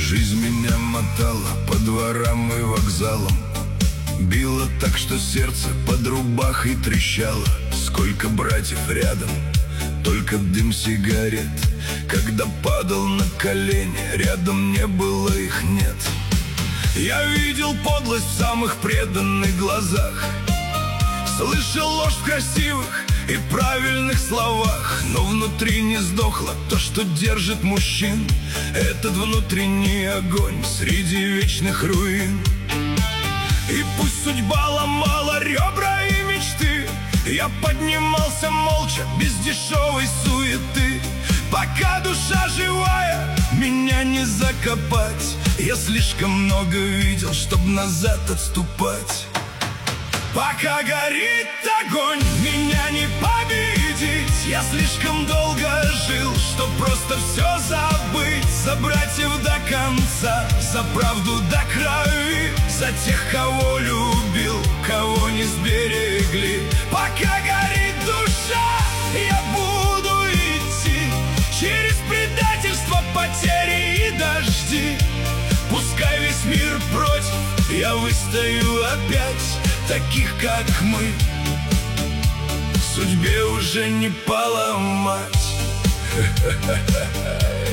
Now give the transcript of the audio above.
Жизнь меня мотала по дворам и вокзалам, била так, что сердце под рубахой трещало. Сколько братьев рядом, только дым сигарет. Когда падал на колени, рядом не было, их нет. Я видел подлость в самых преданных глазах, слышал ложь в красивых и правильных словах. Но внутри не сдохло то, что держит мужчин, этот внутренний огонь среди вечных руин. И пусть судьба ломала ребра и мечты, я поднимался молча, без дешевой суеты. Пока душа живая, меня не закопать. Я слишком много видел, чтоб назад отступать. Пока горит огонь, меня не победить. Я слишком долго жил, чтоб просто все забыть. За братьев до конца, за правду до крови, за тех, кого любил, кого не сберегли. Пока горит душа, я буду идти через предательство, потери и дожди. Пускай весь мир против, я выстою опять. Таких, как мы, судьбе уже не поломать.